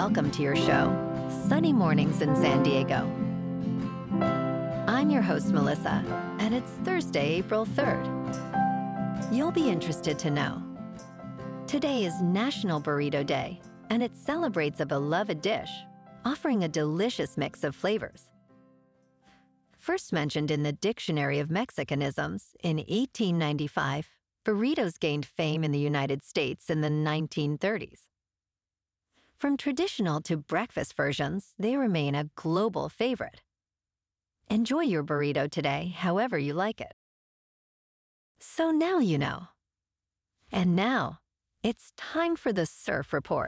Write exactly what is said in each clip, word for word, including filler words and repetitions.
welcome to your show, Sunny Mornings in San Diego. I'm your host, Melissa, and it's Thursday, April third. You'll be interested to know. Today is National Burrito Day, and it celebrates a beloved dish, offering a delicious mix of flavors. First mentioned in the Dictionary of Mexicanisms in eighteen ninety-five, burritos gained fame in the United States in the nineteen thirties. From traditional to breakfast versions, they remain a global favorite. Enjoy your burrito today, however you like it. So now you know. And now, it's time for the Surf Report.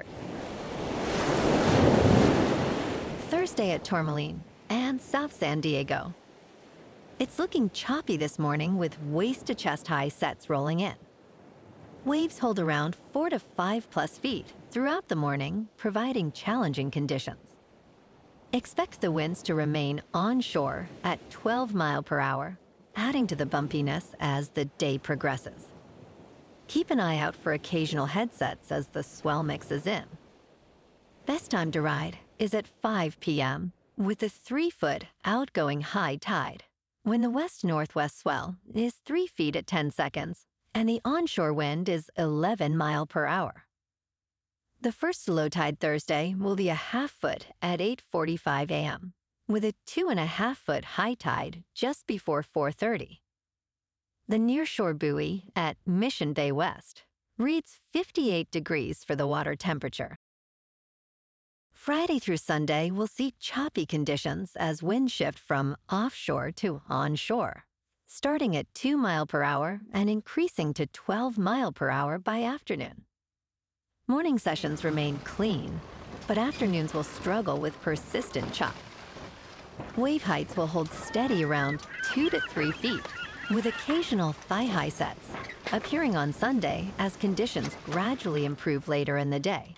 Thursday at Tourmaline and South San Diego. It's looking choppy this morning with waist-to-chest high sets rolling in. Waves hold around four to five plus feet throughout the morning, providing challenging conditions. Expect the winds to remain onshore at twelve miles per hour, adding to the bumpiness as the day progresses. Keep an eye out for occasional headsets as the swell mixes in. Best time to ride is at five p.m. with a three-foot outgoing high tide, when the west-northwest swell is three feet at ten seconds, and the onshore wind is eleven miles per hour. The first low tide Thursday will be a half foot at eight forty-five a.m., with a two and a half foot high tide just before four thirty. The nearshore buoy at Mission Bay West reads fifty-eight degrees for the water temperature. Friday through Sunday will see choppy conditions as winds shift from offshore to onshore, starting at two miles per hour and increasing to twelve miles per hour by afternoon. Morning sessions remain clean, but afternoons will struggle with persistent chop. Wave heights will hold steady around two to three feet, with occasional thigh-high sets appearing on Sunday as conditions gradually improve later in the day.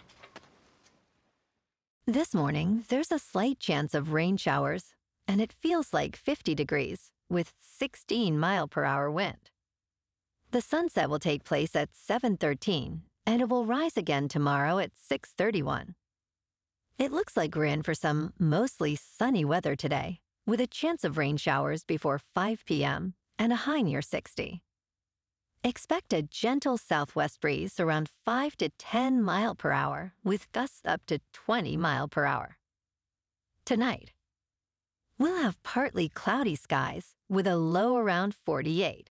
This morning, there's a slight chance of rain showers, and it feels like fifty degrees with sixteen miles per hour wind. The sunset will take place at seven thirteen, and it will rise again tomorrow at six thirty-one. It looks like we're in for some mostly sunny weather today, with a chance of rain showers before five p.m. and a high near sixty. Expect a gentle southwest breeze around five to ten miles per hour with gusts up to twenty miles per hour. Tonight, we'll have partly cloudy skies with a low around forty-eight.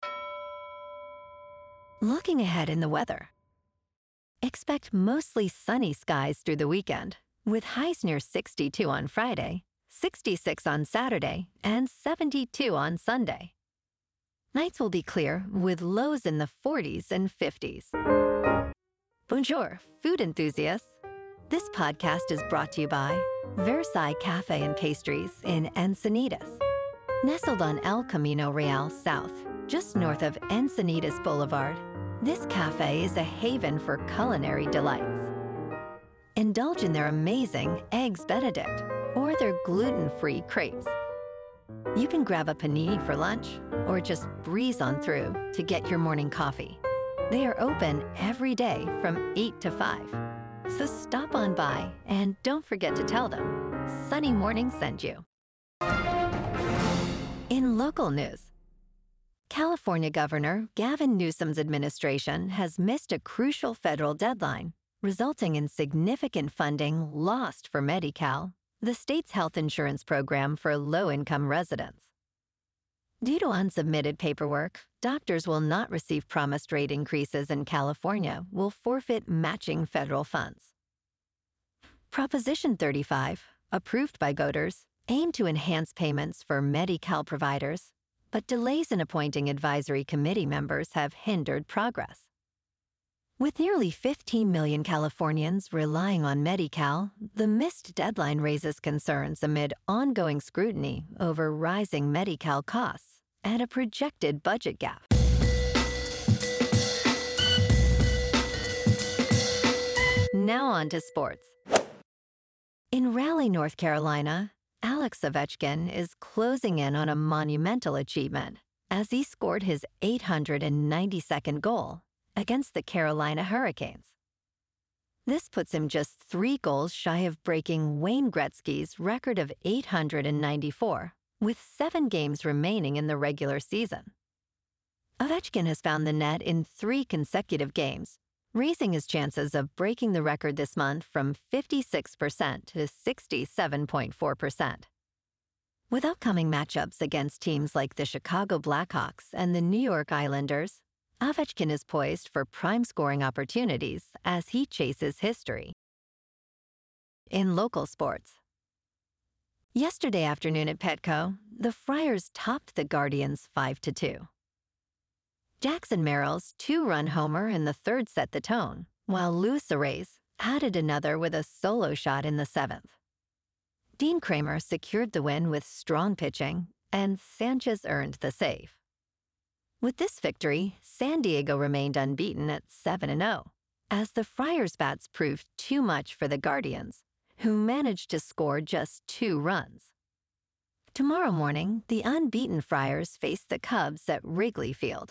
Looking ahead in the weather, expect mostly sunny skies through the weekend with highs near sixty-two on Friday, sixty-six on Saturday, and seventy-two on Sunday. Nights will be clear with lows in the forties and fifties. Bonjour, food enthusiasts. This podcast is brought to you by Versailles Cafe and Pastries in Encinitas. Nestled on El Camino Real South, just north of Encinitas Boulevard, this cafe is a haven for culinary delights. Indulge in their amazing Eggs Benedict or their gluten-free crepes. You can grab a panini for lunch or just breeze on through to get your morning coffee. They are open every day from eight to five. So stop on by and don't forget to tell them Sunny Morning sent you. In local news, California Governor Gavin Newsom's administration has missed a crucial federal deadline, resulting in significant funding lost for Medi-Cal, the state's health insurance program for low-income residents. Due to unsubmitted paperwork, doctors will not receive promised rate increases in California will forfeit matching federal funds. Proposition thirty-five, approved by voters, aimed to enhance payments for Medi-Cal providers, but delays in appointing advisory committee members have hindered progress. With nearly fifteen million Californians relying on Medi-Cal, the missed deadline raises concerns amid ongoing scrutiny over rising Medi-Cal costs and a projected budget gap. Now on to sports. In Raleigh, North Carolina, Alex Ovechkin is closing in on a monumental achievement as he scored his eight hundred ninety-second goal against the Carolina Hurricanes. This puts him just three goals shy of breaking Wayne Gretzky's record of eight hundred ninety-four, with seven games remaining in the regular season. Ovechkin has found the net in three consecutive games, raising his chances of breaking the record this month from fifty-six percent to sixty-seven point four percent. With upcoming matchups against teams like the Chicago Blackhawks and the New York Islanders, Ovechkin is poised for prime scoring opportunities as he chases history. In local sports. Yesterday afternoon at Petco, the Friars topped the Guardians five to two. Jackson Merrill's two-run homer in the third set the tone, while Luis Arraez added another with a solo shot in the seventh. Dean Kramer secured the win with strong pitching, and Sanchez earned the save. With this victory, San Diego remained unbeaten at seven and oh, as the Friars' bats proved too much for the Guardians, who managed to score just two runs. Tomorrow morning, the unbeaten Friars face the Cubs at Wrigley Field.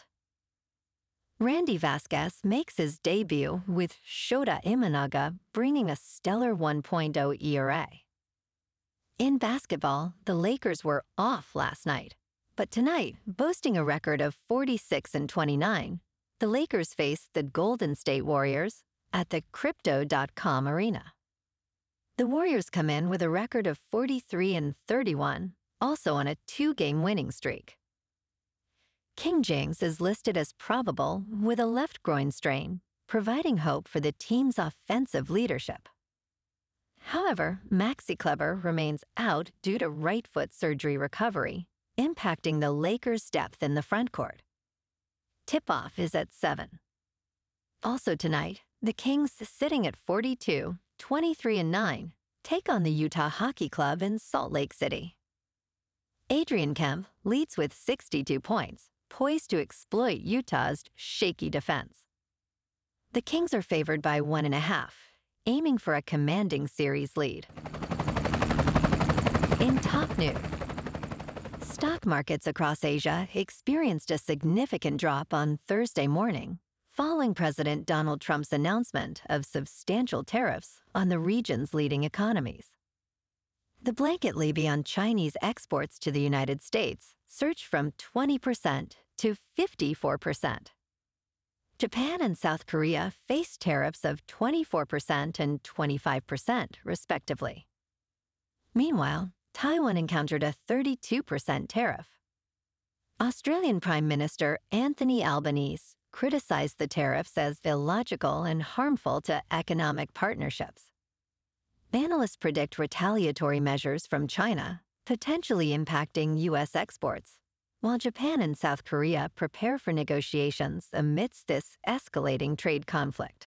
Randy Vasquez makes his debut with Shota Imanaga bringing a stellar one point oh E R A. In basketball, the Lakers were off last night. But tonight, boasting a record of forty-six and twenty-nine, the Lakers face the Golden State Warriors at the Crypto dot com Arena. The Warriors come in with a record of forty-three and thirty-one, also on a two-game winning streak. King James is listed as probable with a left groin strain, providing hope for the team's offensive leadership. However, Maxi Kleber remains out due to right foot surgery recovery, impacting the Lakers' depth in the front court. Tip-off is at seven. Also tonight, the Kings, sitting at forty-two, twenty-three and nine, take on the Utah Hockey Club in Salt Lake City. Adrian Kemp leads with sixty-two points, poised to exploit Utah's shaky defense. The Kings are favored by one and a half, aiming for a commanding series lead. In top news, stock markets across Asia experienced a significant drop on Thursday morning, following President Donald Trump's announcement of substantial tariffs on the region's leading economies. The blanket levy on Chinese exports to the United States surged from twenty percent to fifty-four percent. Japan and South Korea faced tariffs of twenty-four percent and twenty-five percent, respectively. Meanwhile, Taiwan encountered a thirty-two percent tariff. Australian Prime Minister Anthony Albanese criticized the tariffs as illogical and harmful to economic partnerships. Analysts predict retaliatory measures from China, potentially impacting U S exports, while Japan and South Korea prepare for negotiations amidst this escalating trade conflict.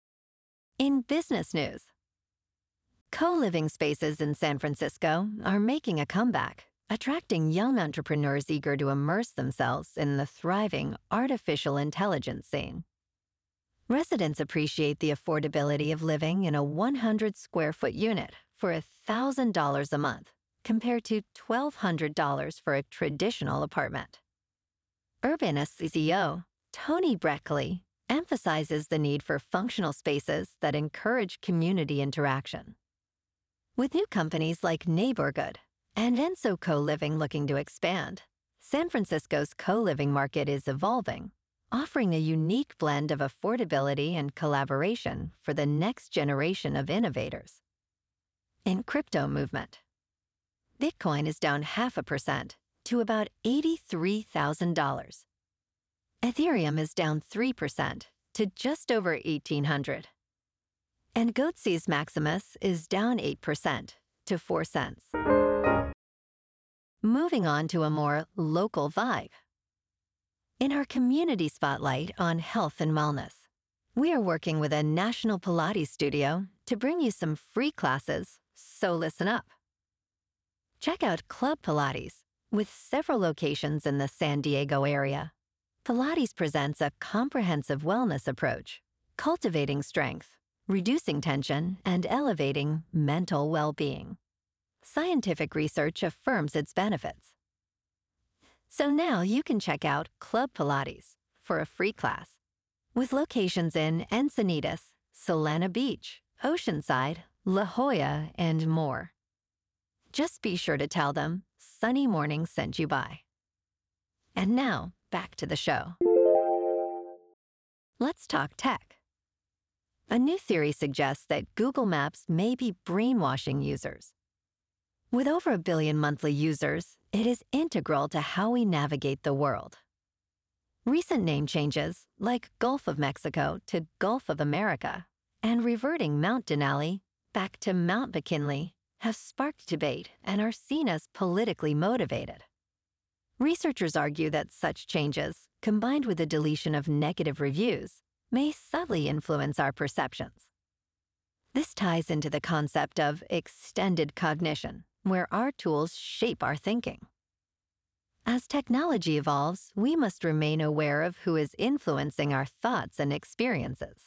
In business news, co-living spaces in San Francisco are making a comeback, attracting young entrepreneurs eager to immerse themselves in the thriving artificial intelligence scene. Residents appreciate the affordability of living in a one hundred square foot unit for one thousand dollars a month, compared to twelve hundred dollars for a traditional apartment. Urbanus C E O Tony Breckley emphasizes the need for functional spaces that encourage community interaction. With new companies like Neighborhood and Enso Co-Living looking to expand, San Francisco's co-living market is evolving, offering a unique blend of affordability and collaboration for the next generation of innovators. In crypto movement, Bitcoin is down half a percent to about eighty-three thousand dollars. Ethereum is down three percent to just over eighteen hundred dollars. And Goatse's Maximus is down eight percent to four cents. Moving on to a more local vibe. In our community spotlight on health and wellness, we are working with a national Pilates studio to bring you some free classes, so listen up. Check out Club Pilates, with several locations in the San Diego area. Pilates presents a comprehensive wellness approach, cultivating strength, reducing tension, and elevating mental well-being. Scientific research affirms its benefits. So now you can check out Club Pilates for a free class. With locations in Encinitas, Solana Beach, Oceanside, La Jolla, and more. Just be sure to tell them Sunny Morning sent you by. And now, back to the show. Let's talk tech. A new theory suggests that Google Maps may be brainwashing users. With over a billion monthly users, it is integral to how we navigate the world. Recent name changes, like Gulf of Mexico to Gulf of America, and reverting Mount Denali back to Mount McKinley, have sparked debate and are seen as politically motivated. Researchers argue that such changes, combined with the deletion of negative reviews, may subtly influence our perceptions. This ties into the concept of extended cognition, where our tools shape our thinking. As technology evolves, we must remain aware of who is influencing our thoughts and experiences.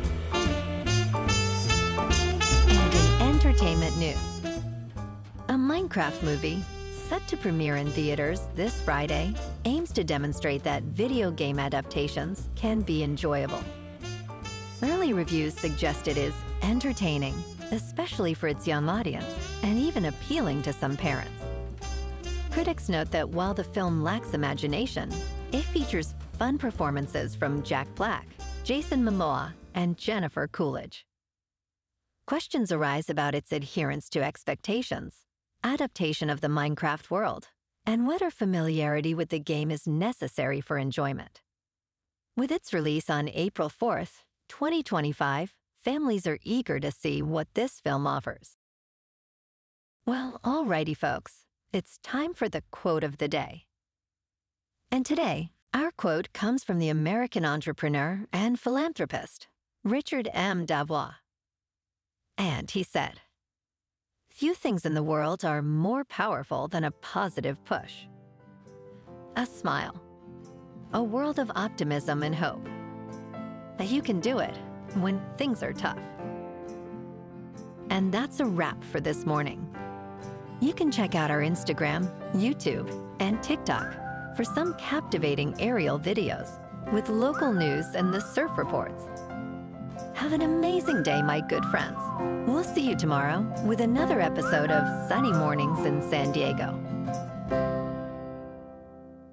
And in entertainment news, a Minecraft movie, set to premiere in theaters this Friday, aims to demonstrate that video game adaptations can be enjoyable. Early reviews suggest it is entertaining, especially for its young audience, and even appealing to some parents. Critics note that while the film lacks imagination, it features fun performances from Jack Black, Jason Momoa, and Jennifer Coolidge. Questions arise about its adherence to expectations, adaptation of the Minecraft world, and whether familiarity with the game is necessary for enjoyment. With its release on April fourth, twenty twenty-five, families are eager to see what this film offers. Well, alrighty, folks. It's time for the quote of the day. And today, our quote comes from the American entrepreneur and philanthropist, Richard M. Davois. And he said, "Few things in the world are more powerful than a positive push. A smile, a world of optimism and hope. That you can do it when things are tough." And that's a wrap for this morning. You can check out our Instagram, YouTube, and TikTok for some captivating aerial videos with local news and the surf reports. Have an amazing day, my good friends. We'll see you tomorrow with another episode of Sunny Mornings in San Diego.